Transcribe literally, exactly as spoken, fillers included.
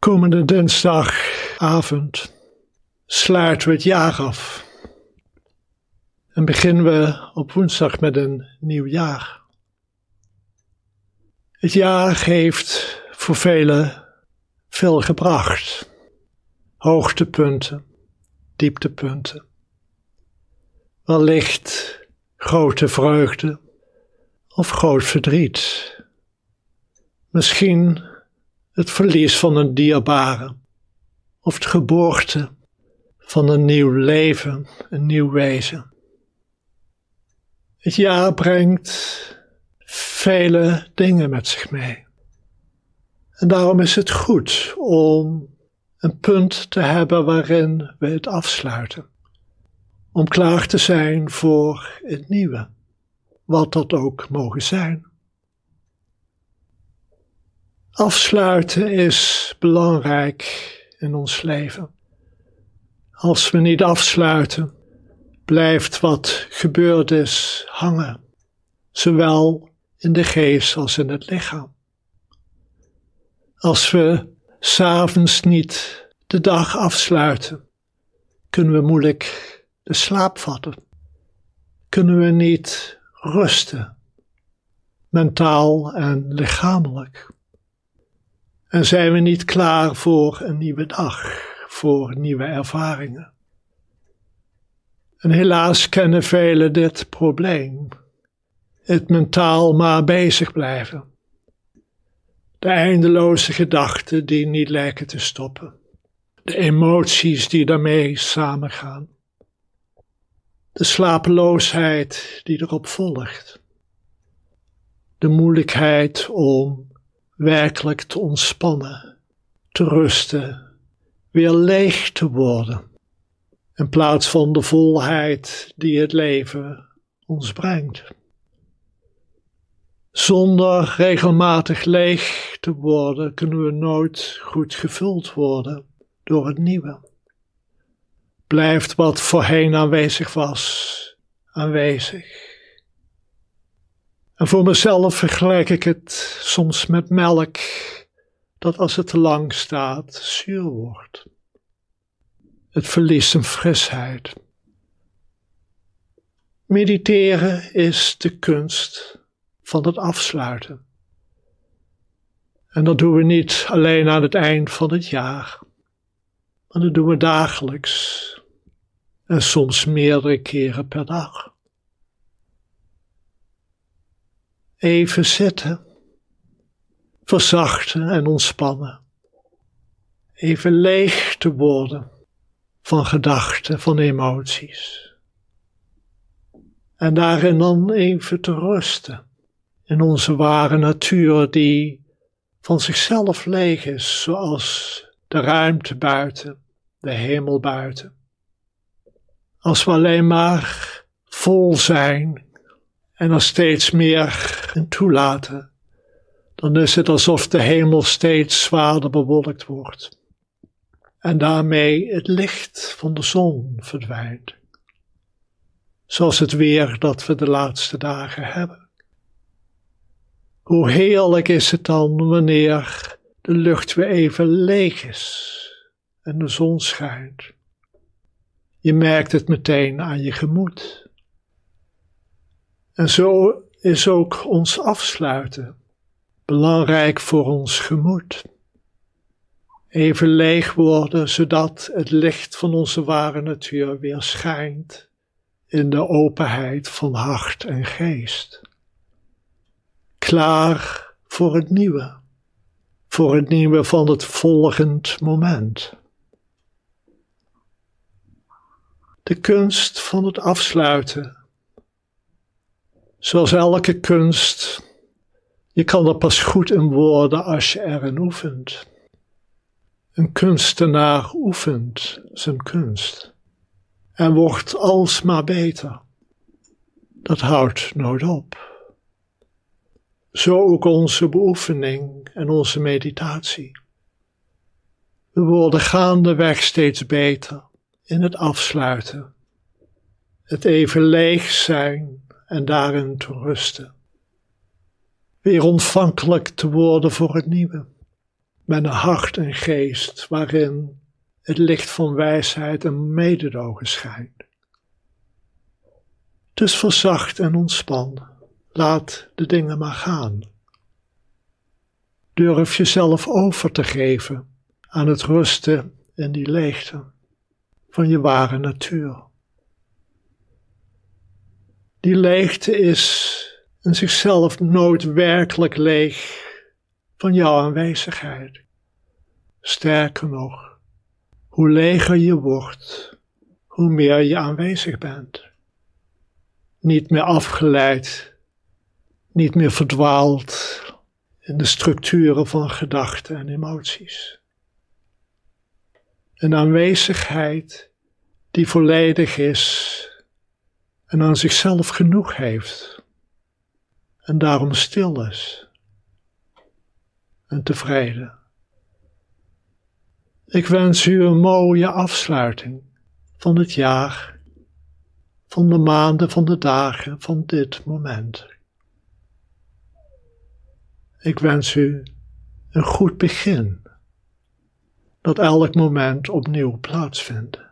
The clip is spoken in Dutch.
Komende dinsdagavond sluiten we het jaar af en beginnen we op woensdag met een nieuw jaar. Het jaar heeft voor velen veel gebracht. Hoogtepunten, dieptepunten. Wellicht grote vreugde of groot verdriet. Misschien het verlies van een dierbare of de geboorte van een nieuw leven, een nieuw wezen. Het jaar brengt vele dingen met zich mee. En daarom is het goed om een punt te hebben waarin we het afsluiten. Om klaar te zijn voor het nieuwe, wat dat ook mogen zijn. Afsluiten is belangrijk in ons leven. Als we niet afsluiten, blijft wat gebeurd is hangen, zowel in de geest als in het lichaam. Als we 's avonds niet de dag afsluiten, kunnen we moeilijk de slaap vatten. Kunnen we niet rusten, mentaal en lichamelijk. En zijn we niet klaar voor een nieuwe dag, voor nieuwe ervaringen. En helaas kennen velen dit probleem. Het mentaal maar bezig blijven. De eindeloze gedachten die niet lijken te stoppen. De emoties die daarmee samengaan. De slapeloosheid die erop volgt. De moeilijkheid om werkelijk te ontspannen, te rusten, weer leeg te worden, in plaats van de volheid die het leven ons brengt. Zonder regelmatig leeg te worden kunnen we nooit goed gevuld worden door het nieuwe. Blijft wat voorheen aanwezig was, aanwezig. En voor mezelf vergelijk ik het soms met melk, dat als het te lang staat, zuur wordt. Het verliest zijn frisheid. Mediteren is de kunst van het afsluiten. En dat doen we niet alleen aan het eind van het jaar, maar dat doen we dagelijks en soms meerdere keren per dag. Even zitten, verzachten en ontspannen. Even leeg te worden van gedachten, van emoties. En daarin dan even te rusten in onze ware natuur die van zichzelf leeg is, zoals de ruimte buiten, de hemel buiten. Als we alleen maar vol zijn en er steeds meer in toelaten, dan is het alsof de hemel steeds zwaarder bewolkt wordt. En daarmee het licht van de zon verdwijnt. Zoals het weer dat we de laatste dagen hebben. Hoe heerlijk is het dan wanneer de lucht weer even leeg is en de zon schijnt. Je merkt het meteen aan je gemoed. En zo is ook ons afsluiten belangrijk voor ons gemoed. Even leeg worden, zodat het licht van onze ware natuur weer schijnt in de openheid van hart en geest. Klaar voor het nieuwe, voor het nieuwe van het volgend moment. De kunst van het afsluiten. Zoals elke kunst, je kan er pas goed in worden als je erin oefent. Een kunstenaar oefent zijn kunst en wordt alsmaar beter. Dat houdt nooit op. Zo ook onze beoefening en onze meditatie. We worden gaandeweg steeds beter in het afsluiten, het even leeg zijn en daarin te rusten. Weer ontvankelijk te worden voor het nieuwe. met een hart en geest waarin het licht van wijsheid en mededogen schijnt. Dus verzacht en ontspan, laat de dingen maar gaan. Durf jezelf over te geven aan het rusten in die leegte van je ware natuur. Die leegte is in zichzelf nooit werkelijk leeg van jouw aanwezigheid. Sterker nog, hoe leger je wordt, hoe meer je aanwezig bent. Niet meer afgeleid, niet meer verdwaald in de structuren van gedachten en emoties. Een aanwezigheid die volledig is en aan zichzelf genoeg heeft en daarom stil is en tevreden. Ik wens u een mooie afsluiting van het jaar, van de maanden, van de dagen, van dit moment. Ik wens u een goed begin, dat elk moment opnieuw plaatsvindt.